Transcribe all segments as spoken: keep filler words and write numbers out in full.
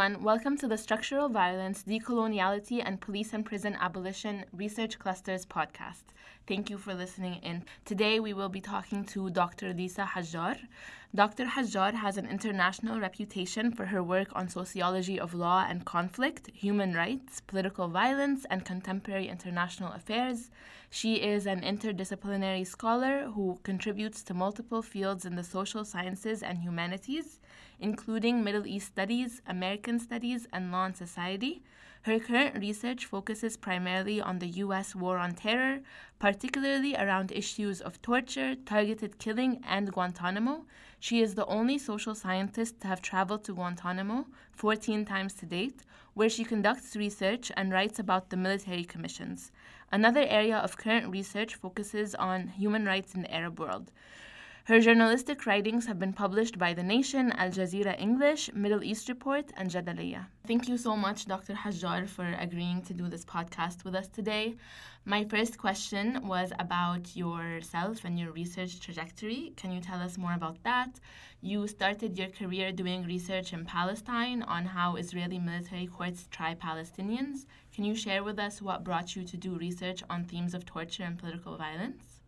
everyone. Welcome to the Structural Violence, Decoloniality, and Police and Prison Abolition Research Clusters podcast. Thank you for listening in. Today we will be talking to Doctor Lisa Hajjar. Doctor Hajjar has an international reputation for her work on sociology of law and conflict, human rights, political violence, and contemporary international affairs. She is an interdisciplinary scholar who contributes to multiple fields in the social sciences and humanities, including Middle East studies, American studies, and law and society. Her current research focuses primarily on the U S war on terror, particularly around issues of torture, targeted killing, and Guantanamo. She is the only social scientist to have traveled to Guantanamo fourteen times to date, where she conducts research and writes about the military commissions. Another area of current research focuses on human rights in the Arab world. Her journalistic writings have been published by The Nation, Al Jazeera English, Middle East Report, and Jadaliyya. Thank you so much, Doctor Hajjar, for agreeing to do this podcast with us today. My first question was about yourself and your research trajectory. Can you tell us more about that? You started your career doing research in Palestine on how Israeli military courts try Palestinians. Can you share with us what brought you to do research on themes of torture and political violence?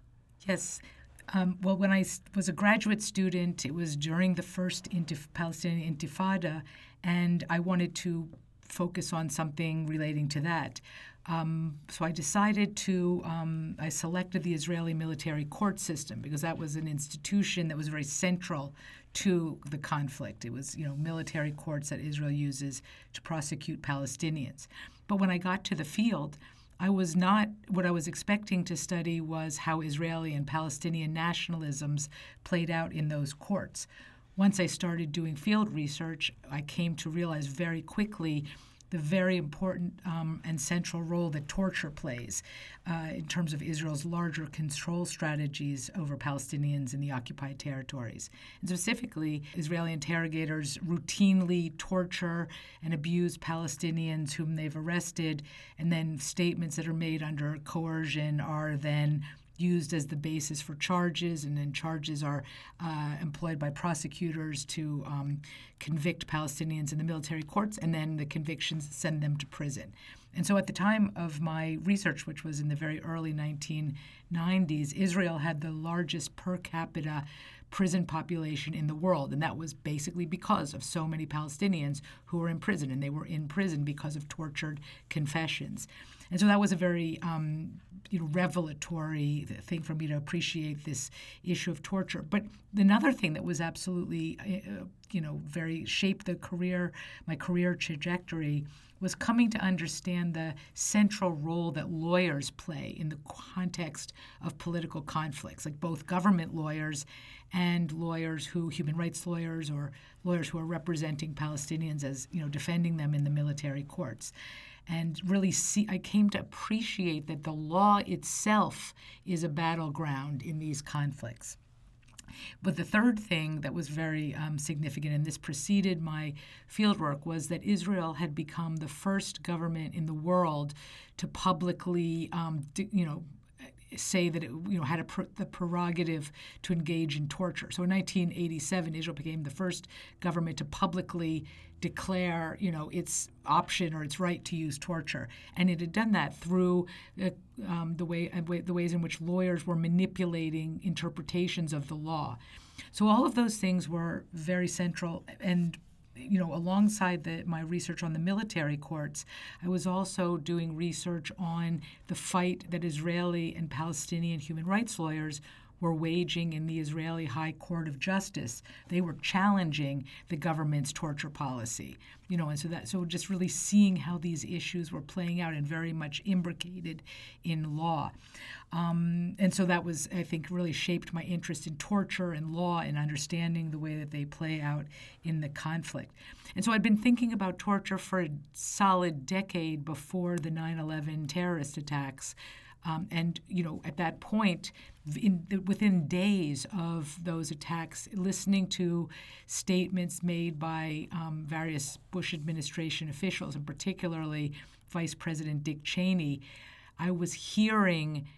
Yes. Um, well, when I was a graduate student, it was during the first intif- Palestinian Intifada, and I wanted to focus on something relating to that. Um, so I decided to, um, I selected the Israeli military court system because that was an institution that was very central to the conflict. It was, you know, military courts that Israel uses to prosecute Palestinians. But when I got to the field, I was not, what I was expecting to study was how Israeli and Palestinian nationalisms played out in those courts. Once I started doing field research, I came to realize very quickly the very important um, and central role that torture plays uh, in terms of Israel's larger control strategies over Palestinians in the occupied territories. And specifically, Israeli interrogators routinely torture and abuse Palestinians whom they've arrested, and then statements that are made under coercion are then used as the basis for charges, and then charges are uh, employed by prosecutors to um, convict Palestinians in the military courts, and then the convictions send them to prison. And so at the time of my research, which was in the very early nineteen nineties, Israel had the largest per capita prison population in the world, and that was basically because of so many Palestinians who were in prison, and they were in prison because of tortured confessions. And so that was a very um, you know, revelatory thing for me to appreciate this issue of torture. But another thing that was absolutely, uh, you know, very shaped the career, my career trajectory, was coming to understand the central role that lawyers play in the context of political conflicts, like both government lawyers and lawyers who, human rights lawyers or lawyers who are representing Palestinians as, you know, defending them in the military courts. And really see, I came to appreciate that the law itself is a battleground in these conflicts. But the third thing that was very um, significant, and this preceded my fieldwork, was that Israel had become the first government in the world to publicly, um, you know, say that it, you know, had a pr- the prerogative to engage in torture. So in nineteen eighty-seven, Israel became the first government to publicly declare, you know, its option or its right to use torture, and it had done that through uh, um, the way uh, the ways in which lawyers were manipulating interpretations of the law. So all of those things were very central, and you know, alongside the, my research on the military courts, I was also doing research on the fight that Israeli and Palestinian human rights lawyers were waging in the Israeli High Court of Justice. They were challenging the government's torture policy, you know, and so that so just really seeing how these issues were playing out and very much imbricated in law. Um, and so that was, I think, really shaped my interest in torture and law and understanding the way that they play out in the conflict. And so I'd been thinking about torture for a solid decade before the nine eleven terrorist attacks. Um, and, you know, at that point, in, within days of those attacks, listening to statements made by um, various Bush administration officials, and particularly Vice President Dick Cheney, I was hearing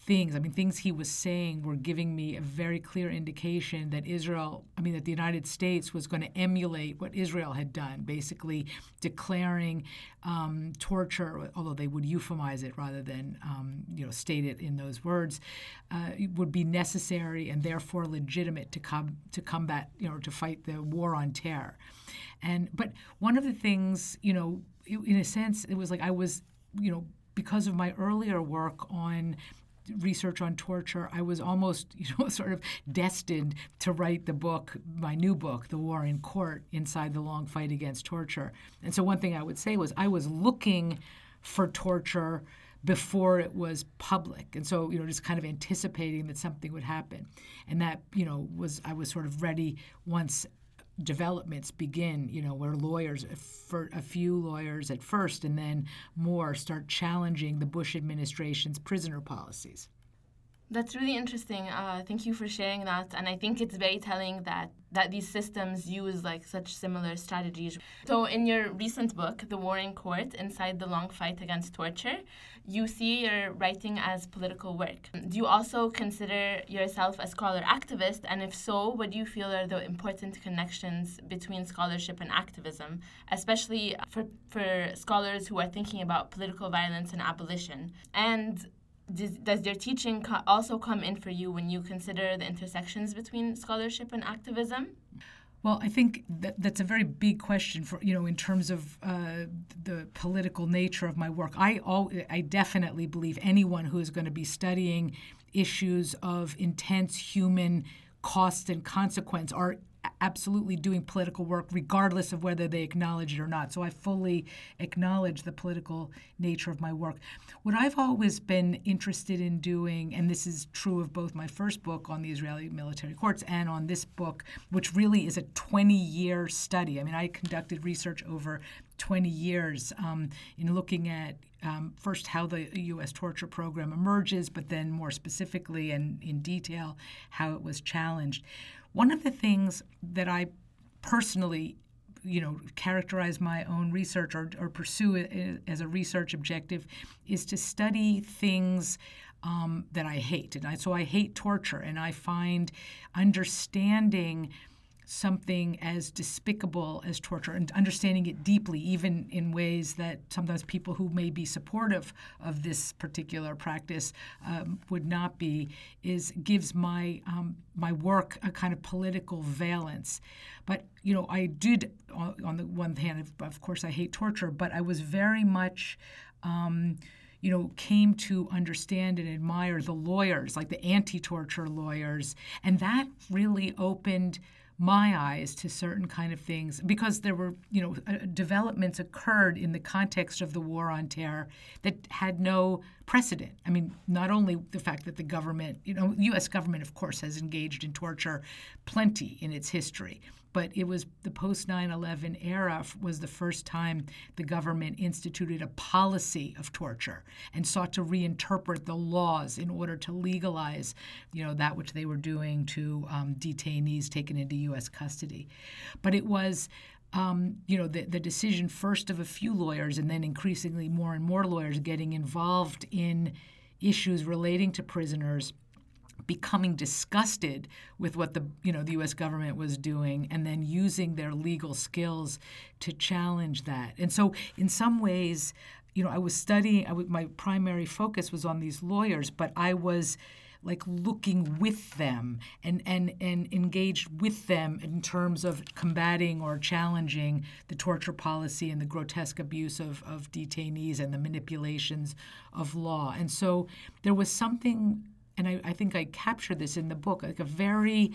things. I mean, things he was saying were giving me a very clear indication that Israel, I mean, that the United States was going to emulate what Israel had done, basically declaring um, torture, although they would euphemize it rather than, um, you know, state it in those words, uh, would be necessary and therefore legitimate to come to combat, you know, to fight the war on terror. And but one of the things, you know, in a sense, it was like I was, you know, because of my earlier work on research on torture, I was almost, you know, sort of destined to write the book, my new book, The War in Court, Inside the Long Fight Against Torture. And so one thing I would say was I was looking for torture before it was public. And so, you know, just kind of anticipating that something would happen. And that, you know, was, I was sort of ready once developments begin, you know, where lawyers, for a few lawyers at first and then more, start challenging the Bush administration's prisoner policies. That's really interesting. Uh, thank you for sharing that. And I think it's very telling that, that these systems use like such similar strategies. So in your recent book, The War in Court, Inside the Long Fight Against Torture, you see your writing as political work. Do you also consider yourself a scholar activist? And if so, what do you feel are the important connections between scholarship and activism, especially for, for scholars who are thinking about political violence and abolition? And Does, does their teaching co- also come in for you when you consider the intersections between scholarship and activism? Well, I think that that's a very big question for, you know, in terms of uh, the political nature of my work. I all, I definitely believe anyone who is going to be studying issues of intense human cost and consequence are absolutely doing political work regardless of whether they acknowledge it or not. So I fully acknowledge the political nature of my work. What I've always been interested in doing, and this is true of both my first book on the Israeli military courts and on this book, which really is a twenty-year study. I mean, I conducted research over twenty years um, in looking at um, first how the U S torture program emerges, but then more specifically and in detail how it was challenged. One of the things that I personally, you know, characterize my own research or, or pursue it as a research objective is to study things um, that I hate. And I, so I hate torture, and I find understanding something as despicable as torture and understanding it deeply, even in ways that sometimes people who may be supportive of this particular practice um, would not be, is gives my um, my work a kind of political valence. But, you know, I did, on the one hand, of course, I hate torture, but I was very much um, you know, came to understand and admire the lawyers, like the anti-torture lawyers, and that really opened my eyes to certain kind of things, because there were, you know, uh, developments occurred in the context of the war on terror that had no precedent. I mean, not only the fact that the government, you know, U S government, of course, has engaged in torture plenty in its history, but it was the post nine eleven era was the first time the government instituted a policy of torture and sought to reinterpret the laws in order to legalize, you know, that which they were doing to um, detainees taken into U S custody. But it was Um, you know, the, the decision first of a few lawyers and then increasingly more and more lawyers getting involved in issues relating to prisoners, becoming disgusted with what the, you know, the U S government was doing, and then using their legal skills to challenge that. And so in some ways, you know, I was studying, I w- my primary focus was on these lawyers, but I was like looking with them and, and, and engaged with them in terms of combating or challenging the torture policy and the grotesque abuse of, of detainees and the manipulations of law. And so there was something, and I, I think I captured this in the book, like a very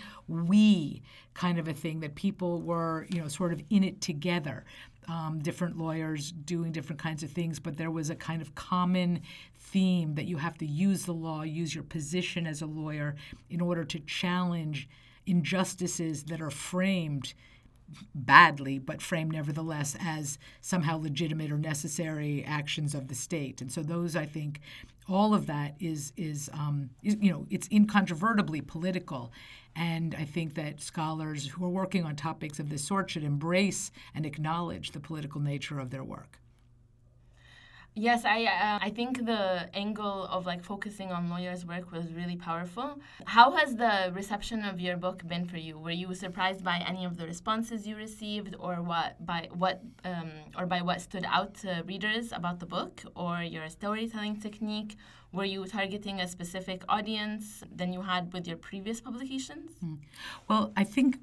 we kind of a thing, that people were, you know, sort of in it together. Um, different lawyers doing different kinds of things, but there was a kind of common theme that you have to use the law, use your position as a lawyer in order to challenge injustices that are framed badly, but framed nevertheless as somehow legitimate or necessary actions of the state. And so those, I think, all of that is, is, um, is you know, it's incontrovertibly political. And I think that scholars who are working on topics of this sort should embrace and acknowledge the political nature of their work. Yes, I uh, I think the angle of like focusing on lawyers' work was really powerful. How has the reception of your book been for you? Were you surprised by any of the responses you received, or what by what um, or by what stood out to readers about the book or your storytelling technique? Were you targeting a specific audience than you had with your previous publications? Mm. Well, I think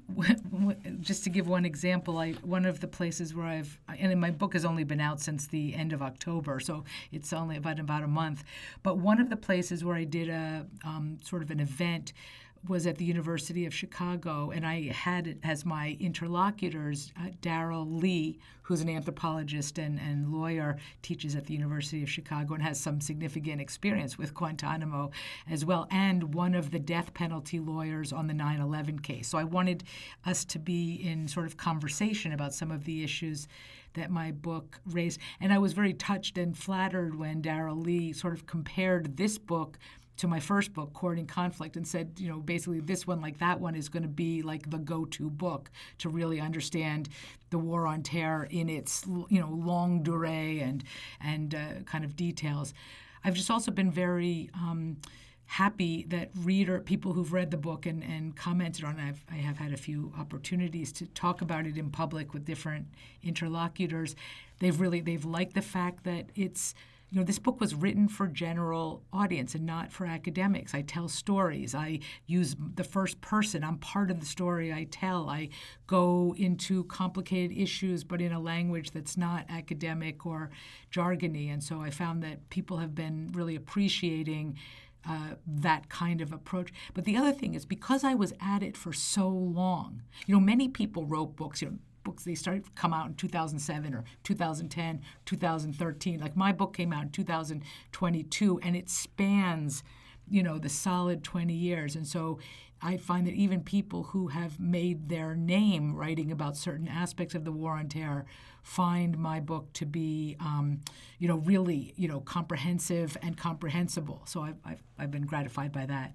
just to give one example, I one of the places where I've and my book has only been out since the end of October, so it's only about about a month. But one of the places where I did a um, sort of an event was at the University of Chicago, and I had as my interlocutors uh, Daryl Lee, who's an anthropologist and, and lawyer, teaches at the University of Chicago and has some significant experience with Guantanamo as well, and one of the death penalty lawyers on the nine eleven case. So I wanted us to be in sort of conversation about some of the issues that my book raised. And I was very touched and flattered when Daryl Lee sort of compared this book to my first book, Courting Conflict, and said, you know, basically this one, like that one, is going to be like the go-to book to really understand the War on Terror in its, you know, longue durée and and uh, kind of details. I've just also been very um, happy that reader people who've read the book and, and commented on it. I've, I have had a few opportunities to talk about it in public with different interlocutors. They've really they've liked the fact that it's You know, this book was written for general audience and not for academics. I tell stories. I use the first person. I'm part of the story I tell. I go into complicated issues, but in a language that's not academic or jargony. And so I found that people have been really appreciating uh, that kind of approach. But the other thing is, because I was at it for so long, you know, many people wrote books, you know, books, they started to come out in two thousand seven or two thousand ten, two thousand thirteen. Like my book came out in two thousand twenty-two, and it spans, you know, the solid twenty years. And so I find that even people who have made their name writing about certain aspects of the War on Terror find my book to be, um, you know, really, you know, comprehensive and comprehensible. So I've, I've, I've been gratified by that.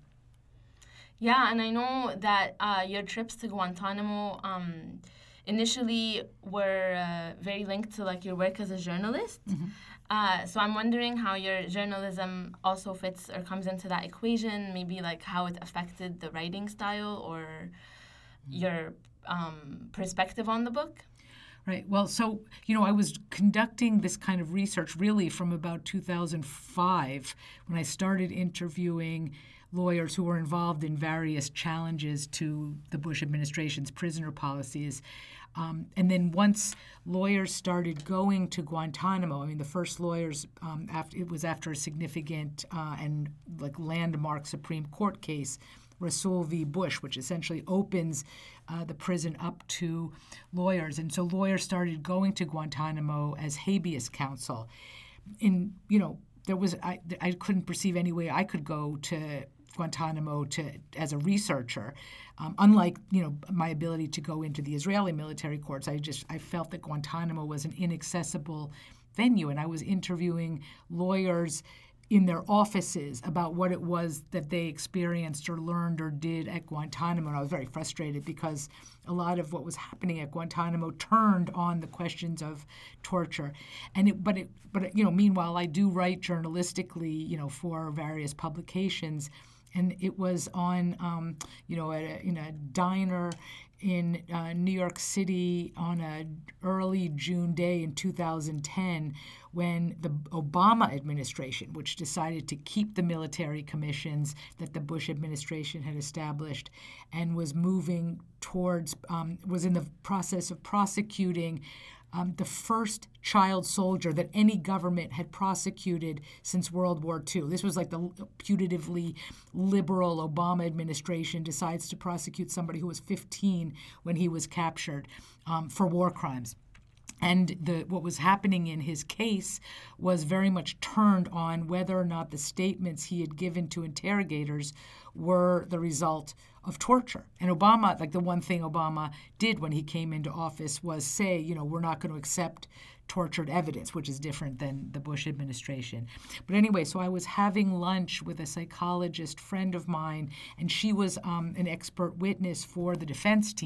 Yeah, and I know that uh, your trips to Guantanamo um, initially were uh, very linked to like your work as a journalist. Mm-hmm. Uh, so I'm wondering how your journalism also fits or comes into that equation, maybe like how it affected the writing style or mm-hmm. your um, perspective on the book. Right. Well, so, you know, I was conducting this kind of research really from about two thousand five when I started interviewing lawyers who were involved in various challenges to the Bush administration's prisoner policies. Um, and then once lawyers started going to Guantanamo, I mean, the first lawyers, um, after, it was after a significant uh, and like landmark Supreme Court case, Rasool v. Bush, which essentially opens uh, the prison up to lawyers. And so lawyers started going to Guantanamo as habeas counsel. In, you know, there was, I, I couldn't perceive any way I could go to Guantanamo to as a researcher. Um, unlike, you know, my ability to go into the Israeli military courts, I just, I felt that Guantanamo was an inaccessible venue. And I was interviewing lawyers in their offices about what it was that they experienced or learned or did at Guantanamo. And I was very frustrated because a lot of what was happening at Guantanamo turned on the questions of torture. And it, but it, but you know, meanwhile, I do write journalistically, you know, for various publications, and it was on, um, you know, at a, in a diner in uh, New York City on an early June day in two thousand ten when the Obama administration, which decided to keep the military commissions that the Bush administration had established and was moving towards, um, was in the process of prosecuting Um, the first child soldier that any government had prosecuted since World War Two. This was like the putatively liberal Obama administration decides to prosecute somebody who was fifteen when he was captured um, for war crimes. And the, what was happening in his case was very much turned on whether or not the statements he had given to interrogators were the result of torture. And Obama, like the one thing Obama did when he came into office was say, you know, we're not going to accept tortured evidence, which is different than the Bush administration. But anyway, so I was having lunch with a psychologist friend of mine, and she was um, an expert witness for the defense team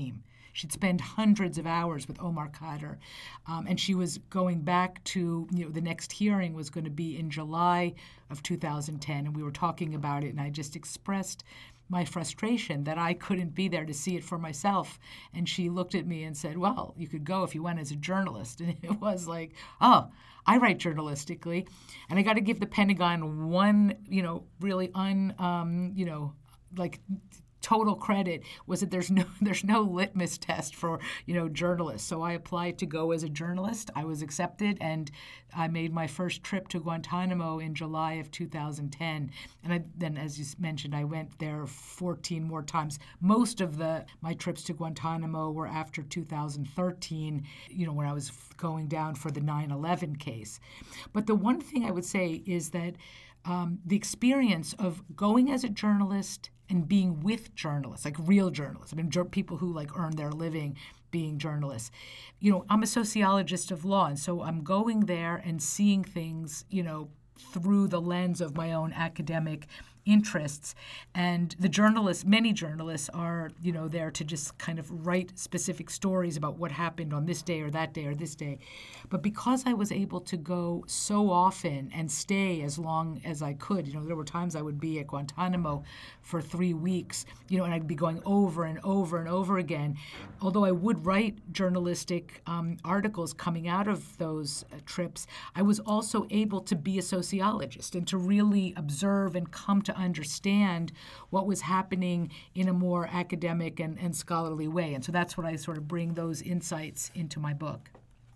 She'd spend hundreds of hours with Omar Khadr, um, and she was going back to, you know, the next hearing was going to be in July of two thousand ten, and we were talking about it, and I just expressed my frustration that I couldn't be there to see it for myself. And she looked at me and said, well, you could go if you went as a journalist. And it was like, oh, I write journalistically. And I got to give the Pentagon one, you know, really un, um, you know, like total credit was that there's no there's no litmus test for, you know, journalists. So I applied to go as a journalist. I was accepted, and I made my first trip to Guantanamo in July of two thousand ten. And I, then, as you mentioned, I went there fourteen more times. Most of the my trips to Guantanamo were after two thousand thirteen, you know, when I was going down for the nine eleven case. But the one thing I would say is that um, the experience of going as a journalist and being with journalists, like real journalists, I mean, jur- people who like earn their living being journalists. You know, I'm a sociologist of law, and so I'm going there and seeing things, you know, through the lens of my own academic interests. And the journalists, many journalists are, you know, there to just kind of write specific stories about what happened on this day or that day or this day. But because I was able to go so often and stay as long as I could, you know, there were times I would be at Guantanamo for three weeks, you know, and I'd be going over and over and over again. Although I would write journalistic um, articles coming out of those uh, trips, I was also able to be a sociologist and to really observe and come to understand what was happening in a more academic and, and scholarly way. And so that's what I sort of bring those insights into my book.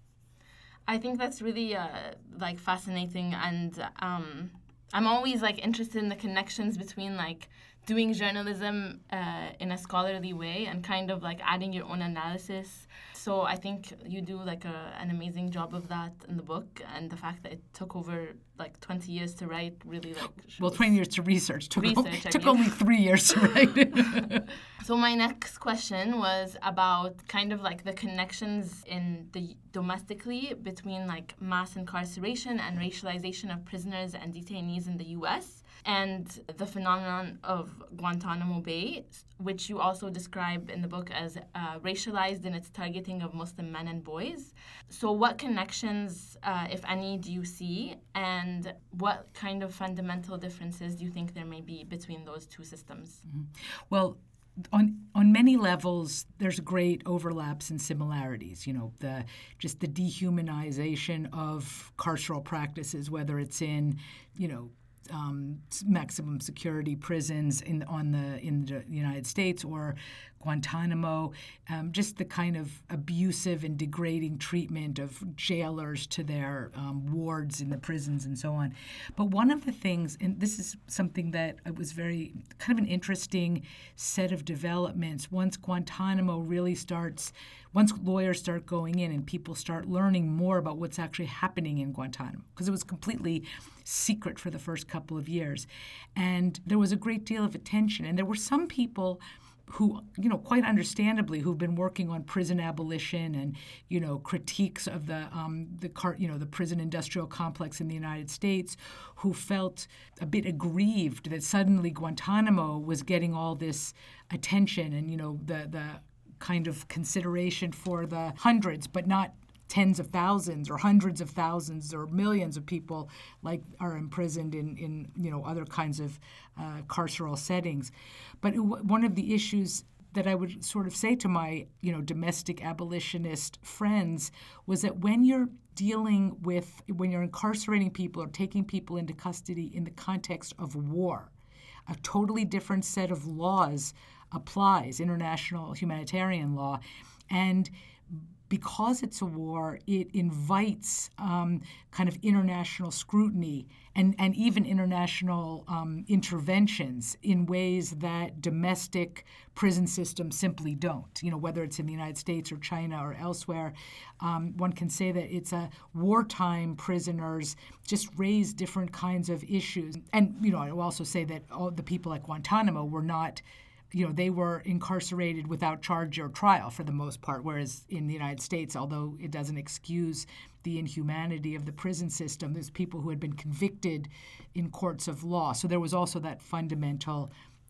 I think that's really uh, like fascinating, and um, I'm always like interested in the connections between like doing journalism uh, in a scholarly way and kind of like adding your own analysis. So I think you do like a, an amazing job of that in the book, and the fact that it took over like twenty years to write really like shows. Well, twenty years to research. Took, research, o- took mean. only three years to write. So my next question was about kind of like the connections in the domestically between like mass incarceration and racialization of prisoners and detainees in the U S and the phenomenon of Guantanamo Bay, which you also describe in the book as uh, racialized in its targeting of Muslim men and boys. So what connections, uh, if any, do you see, and what kind of fundamental differences do you think there may be between those two systems? Mm-hmm. Well, on on many levels, there's great overlaps and similarities. You know, the just the dehumanization of carceral practices, whether it's in, you know, Um, maximum security prisons in on the in the United States or Guantanamo, um, just the kind of abusive and degrading treatment of jailers to their um, wards in the prisons and so on. But one of the things, and this is something that was very kind of an interesting set of developments, once Guantanamo really starts, once lawyers start going in and people start learning more about what's actually happening in Guantanamo, because it was completely secret for the first couple of years. And there was a great deal of attention. And there were some people who, you know, quite understandably, who've been working on prison abolition and, you know, critiques of the, um, the car, you know, the prison industrial complex in the United States, who felt a bit aggrieved that suddenly Guantanamo was getting all this attention and, you know, the the kind of consideration for the hundreds, but not tens of thousands or hundreds of thousands or millions of people like are imprisoned in, in you know, other kinds of uh, carceral settings. But it, one of the issues that I would sort of say to my, you know, domestic abolitionist friends was that when you're dealing with, when you're incarcerating people or taking people into custody in the context of war, a totally different set of laws applies, international humanitarian law. And because it's a war, it invites um, kind of international scrutiny and, and even international um, interventions in ways that domestic prison systems simply don't. You know, whether it's in the United States or China or elsewhere, um, one can say that it's a wartime prisoners just raise different kinds of issues. And, you know, I will also say that all the people at Guantanamo were not, you know, they were incarcerated without charge or trial for the most part, whereas in the United States, although it doesn't excuse the inhumanity of the prison system, there's people who had been convicted in courts of law. So there was also that fundamental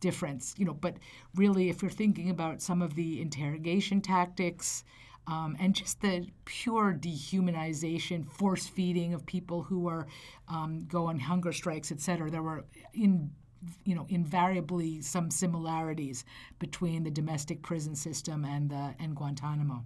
difference, you know, but really if you're thinking about some of the interrogation tactics um, and just the pure dehumanization, force feeding of people who are um, go on hunger strikes, et cetera, there were in you know, invariably some similarities between the domestic prison system and the and Guantanamo.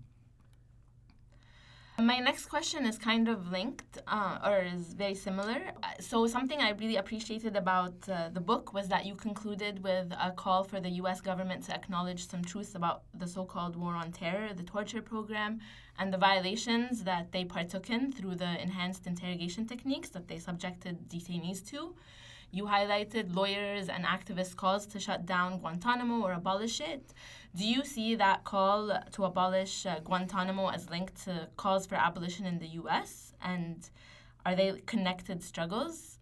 My next question is kind of linked uh, or is very similar. So something I really appreciated about uh, the book was that you concluded with a call for the U S government to acknowledge some truths about the so-called war on terror, the torture program, and the violations that they partook in through the enhanced interrogation techniques that they subjected detainees to. You highlighted lawyers and activists' calls to shut down Guantanamo or abolish it. Do you see that call to abolish uh, Guantanamo as linked to calls for abolition in the U S? And are they connected struggles?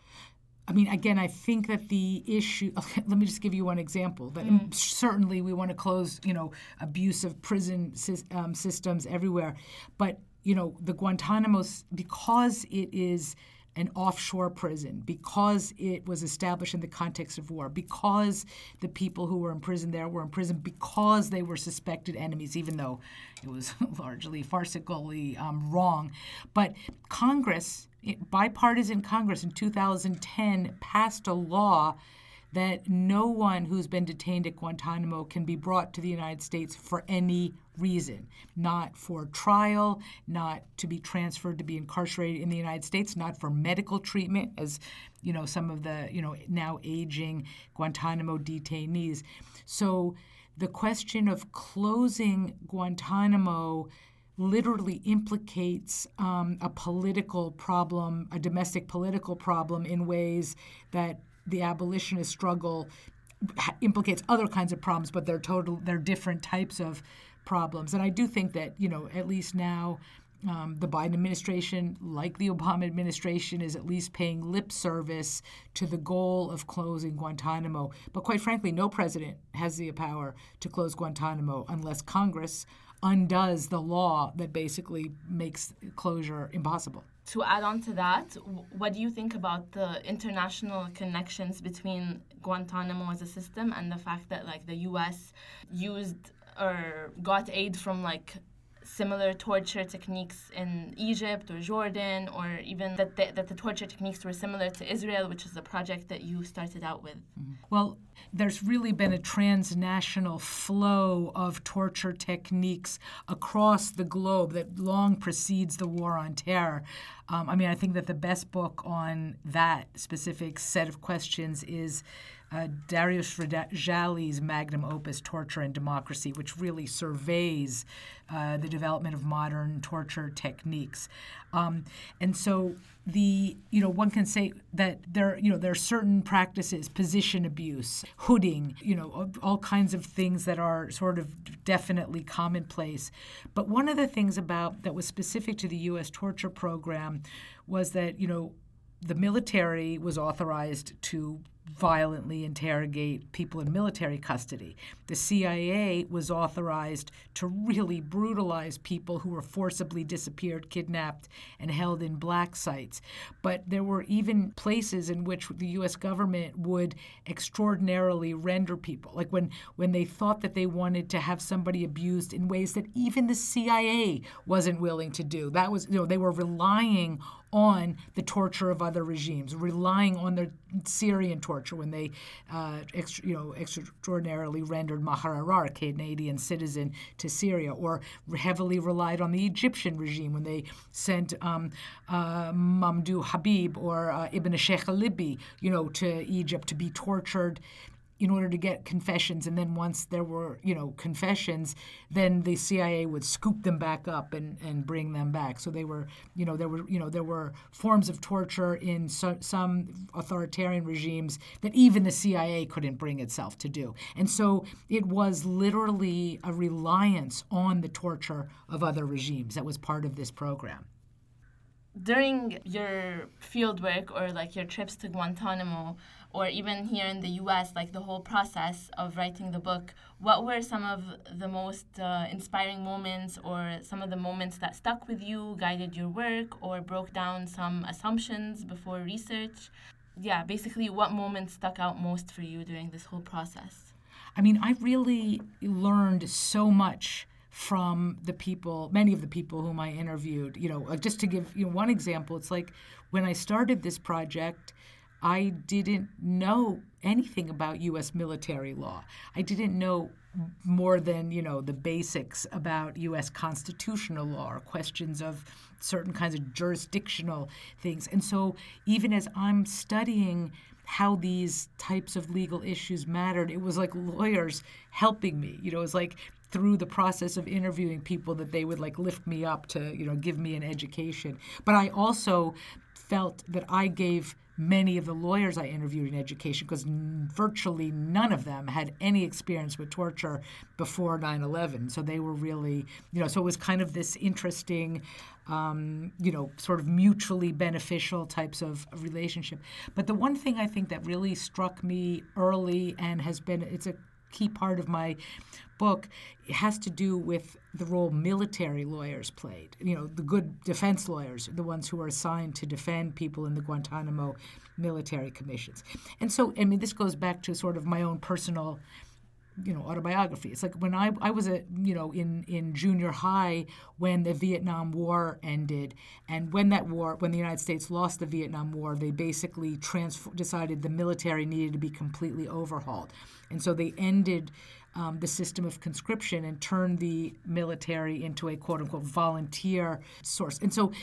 I mean, again, I think that the issue, okay, let me just give you one example, that mm. certainly we want to close, you know, abusive prison um, systems everywhere. But, you know, the Guantanamo, because it is an offshore prison, because it was established in the context of war, because the people who were in prison there were in prison because they were suspected enemies, even though it was largely farcically um, wrong. But Congress, bipartisan Congress in two thousand ten passed a law that no one who's been detained at Guantanamo can be brought to the United States for any reason, not for trial, not to be transferred to be incarcerated in the United States, not for medical treatment, as you know, some of the you know now aging Guantanamo detainees. So the question of closing Guantanamo literally implicates um, a political problem, a domestic political problem in ways that the abolitionist struggle implicates other kinds of problems, but they're total, they're different types of problems. And I do think that, you know, at least now, um, the Biden administration, like the Obama administration, is at least paying lip service to the goal of closing Guantanamo. But quite frankly, no president has the power to close Guantanamo unless Congress undoes the law that basically makes closure impossible. To add on to that, what do you think about the international connections between Guantanamo as a system and the fact that like the U S used or got aid from like similar torture techniques in Egypt or Jordan, or even that the, that the torture techniques were similar to Israel, which is the project that you started out with? Mm-hmm. Well, there's really been a transnational flow of torture techniques across the globe that long precedes the war on terror. Um, I mean, I think that the best book on that specific set of questions is Uh, Darius Rejali's magnum opus, Torture and Democracy, which really surveys uh, the development of modern torture techniques. Um, and so the, you know, one can say that there, you know, there are certain practices, position abuse, hooding, you know, all kinds of things that are sort of definitely commonplace. But one of the things about that was specific to the U S torture program was that, you know, the military was authorized to violently interrogate people in military custody. The C I A was authorized to really brutalize people who were forcibly disappeared, kidnapped, and held in black sites. But there were even places in which the U S government would extraordinarily render people, like when, when they thought that they wanted to have somebody abused in ways that even the C I A wasn't willing to do. That was, you know, they were relying on the torture of other regimes, relying on the Syrian torture when they, uh, extra, you know, extraordinarily rendered Maher Arar, a Canadian citizen, to Syria, or heavily relied on the Egyptian regime when they sent um, uh, Mamdouh Habib or uh, Ibn Sheikh al-Libi, you know, to Egypt to be tortured in order to get confessions. And then once there were, you know, confessions, then the C I A would scoop them back up and, and bring them back. So they were, you know, there were, you know, there were forms of torture in so, some authoritarian regimes that even the C I A couldn't bring itself to do. And so it was literally a reliance on the torture of other regimes that was part of this program. During your field work or like your trips to Guantanamo, or even here in the U S, like the whole process of writing the book, what were some of the most uh, inspiring moments or some of the moments that stuck with you, guided your work, or broke down some assumptions before research? yeah, basically what moment stuck out most for you during this whole process? I mean, I really learned so much from the people, many of the people whom I interviewed. You know, just to give you know, one example, it's like when I started this project, I didn't know anything about U S military law. I didn't know more than, you know, the basics about U S constitutional law or questions of certain kinds of jurisdictional things. And so even as I'm studying how these types of legal issues mattered, it was like lawyers helping me. You know, it was like through the process of interviewing people that they would like lift me up to, you know, give me an education. But I also felt that I gave many of the lawyers I interviewed in education, because n- virtually none of them had any experience with torture before nine eleven. So they were really, you know, so it was kind of this interesting, um, you know, sort of mutually beneficial types of, of relationship. But the one thing I think that really struck me early and has been, it's a key part of my book, it has to do with the role military lawyers played. You know, the good defense lawyers, the ones who are assigned to defend people in the Guantanamo military commissions. And so, I mean, this goes back to sort of my own personal, you know, autobiography. It's like when I, I was a, you know, in, in junior high when the Vietnam War ended, and when that war, when the United States lost the Vietnam War, they basically trans- decided the military needed to be completely overhauled. And so they ended um, the system of conscription and turned the military into a quote-unquote volunteer source. And so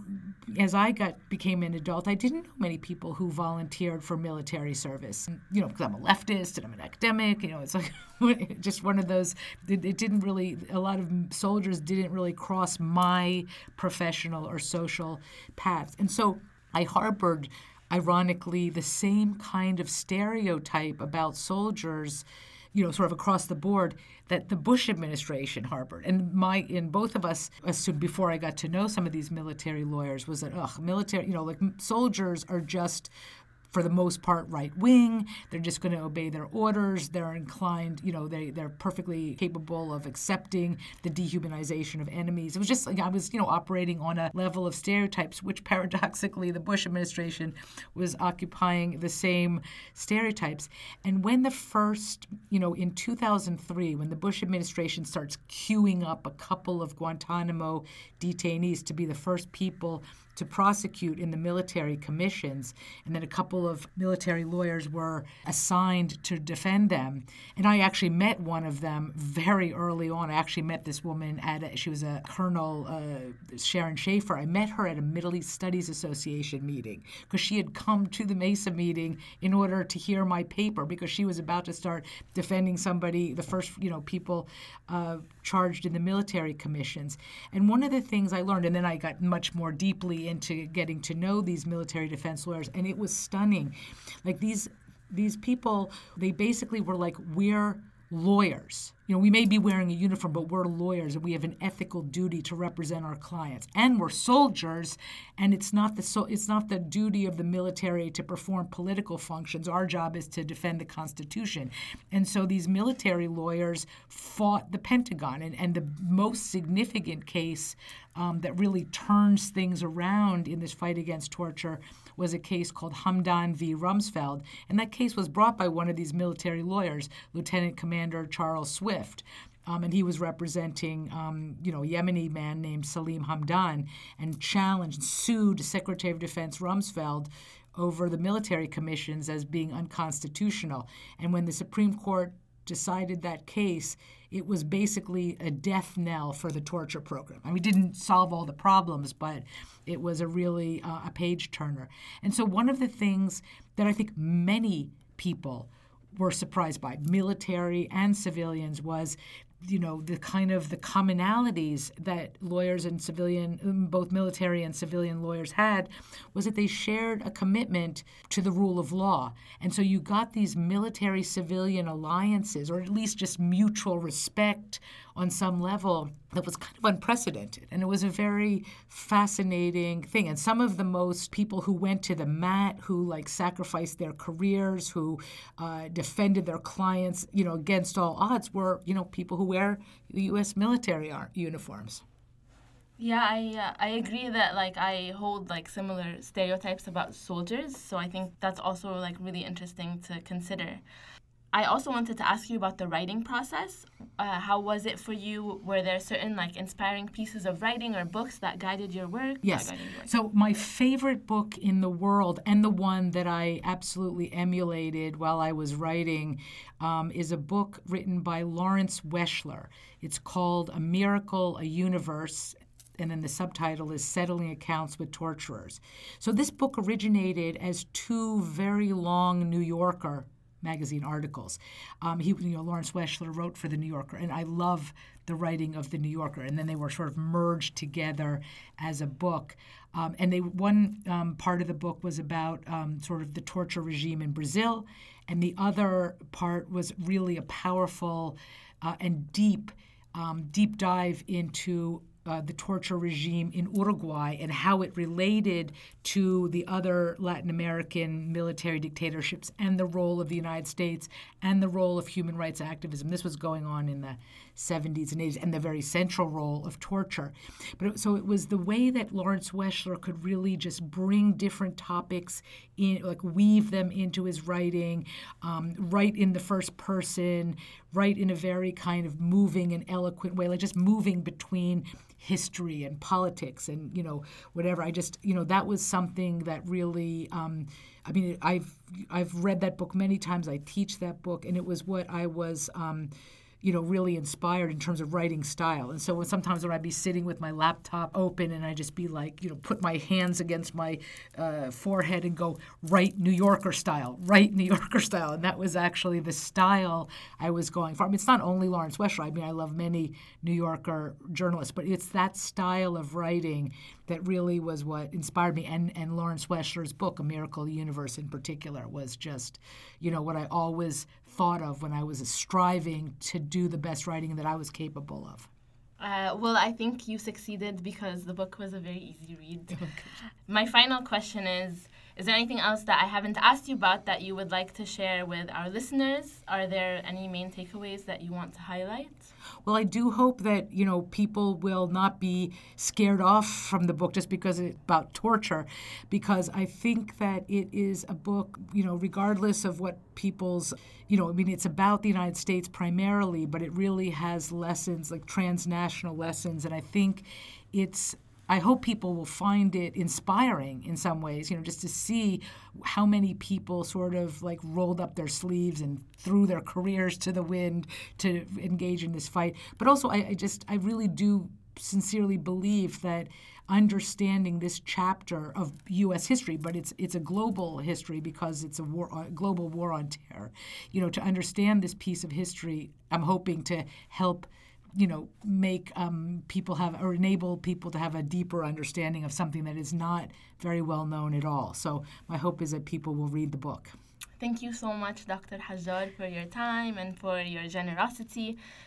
as I got became an adult, I didn't know many people who volunteered for military service. You know, because I'm a leftist and I'm an academic, you know, it's like just one of those, it, it didn't really, a lot of soldiers didn't really cross my professional or social paths. And so I harbored, ironically, the same kind of stereotype about soldiers, you know, sort of across the board, that the Bush administration harbored. And my, in both of us assumed before I got to know some of these military lawyers was that, ugh, military, you know, like soldiers are just, for the most part, right wing. They're just going to obey their orders. They're inclined, you know, they, they're perfectly capable of accepting the dehumanization of enemies. It was just like I was, you know, operating on a level of stereotypes, which paradoxically the Bush administration was occupying the same stereotypes. And when the first, you know, in two thousand three, when the Bush administration starts queuing up a couple of Guantanamo detainees to be the first people to prosecute in the military commissions, and then a couple of military lawyers were assigned to defend them. And I actually met one of them very early on. I actually met this woman at, a, she was a Colonel uh, Sharon Schaefer. I met her at a Middle East Studies Association meeting because she had come to the MESA meeting in order to hear my paper, because she was about to start defending somebody, the first, you know, people uh, charged in the military commissions. And one of the things I learned, and then I got much more deeply into getting to know these military defense lawyers, and it was stunning. Like these these people, they basically were like, we're lawyers. You know, we may be wearing a uniform, but we're lawyers, and we have an ethical duty to represent our clients. And we're soldiers, and it's not the so it's not the duty of the military to perform political functions. Our job is to defend the Constitution. And so these military lawyers fought the Pentagon, and, and the most significant case um, that really turns things around in this fight against torture was a case called Hamdan v. Rumsfeld. And that case was brought by one of these military lawyers, Lieutenant Commander Charles Swift. Um, and he was representing, um, you know, a Yemeni man named Salim Hamdan, and challenged, sued Secretary of Defense Rumsfeld over the military commissions as being unconstitutional. And when the Supreme Court decided that case, it was basically a death knell for the torture program. I mean, it didn't solve all the problems, but it was a really uh, a page turner. And so one of the things that I think many people were surprised by, military and civilians, was, you know, the kind of the commonalities that lawyers and civilian, both military and civilian lawyers had, was that they shared a commitment to the rule of law. And so you got these military-civilian alliances, or at least just mutual respect on some level, that was kind of unprecedented. And it was a very fascinating thing. And some of the most people who went to the mat, who like sacrificed their careers, who uh, defended their clients, you know, against all odds, were, you know, people who wear the U S military uniforms. Yeah, I uh, I agree that like I hold like similar stereotypes about soldiers, so I think that's also like really interesting to consider. I also wanted to ask you about the writing process. Uh, how was it for you? Were there certain like inspiring pieces of writing or books that guided your work? Yes. That guided your work? So my favorite book in the world, and the one that I absolutely emulated while I was writing, um, is a book written by Lawrence Weschler. It's called A Miracle, a Universe, and then the subtitle is Settling Accounts with Torturers. So this book originated as two very long New Yorker magazine articles. Um, he, you know, Lawrence Weschler wrote for the New Yorker, and I love the writing of the New Yorker. And then they were sort of merged together as a book. Um, and they one um, part of the book was about um, sort of the torture regime in Brazil, and the other part was really a powerful uh, and deep, um, deep dive into Uh, the torture regime in Uruguay and how it related to the other Latin American military dictatorships and the role of the United States and the role of human rights activism. This was going on in the seventies and eighties, and the very central role of torture. But it, so it was the way that Lawrence Weschler could really just bring different topics in, like weave them into his writing, um, write in the first person, write in a very kind of moving and eloquent way, like just moving between history and politics and, you know, whatever. I just, you know, that was something that really, um, I mean, I've I've read that book many times. I teach that book, and it was what I was, um, you know, really inspired in terms of writing style. And so when, sometimes when I'd be sitting with my laptop open and I'd just be like, you know, put my hands against my uh, forehead and go, write New Yorker style, write New Yorker style. And that was actually the style I was going for. I mean, it's not only Lawrence Weschler. I mean, I love many New Yorker journalists, but it's that style of writing that really was what inspired me. And, and Lawrence Weschler's book, A Miracle Universe in particular, was just, you know, what I always thought of when I was striving to do the best writing that I was capable of. Uh, well, I think you succeeded because the book was a very easy read. My final question is, is there anything else that I haven't asked you about that you would like to share with our listeners? Are there any main takeaways that you want to highlight? Well, I do hope that, you know, people will not be scared off from the book just because it's about torture, because I think that it is a book, you know, regardless of what people's, you know, I mean, it's about the United States primarily, but it really has lessons, like transnational lessons, and I think it's I hope people will find it inspiring in some ways, you know, just to see how many people sort of like rolled up their sleeves and threw their careers to the wind to engage in this fight. But also, I, I just, I really do sincerely believe that understanding this chapter of U S history, but it's it's a global history because it's a war, a global war on terror. You know, to understand this piece of history, I'm hoping to help, you know, make um, people have or enable people to have a deeper understanding of something that is not very well known at all. So my hope is that people will read the book. Thank you so much, Doctor Hajjar, for your time and for your generosity.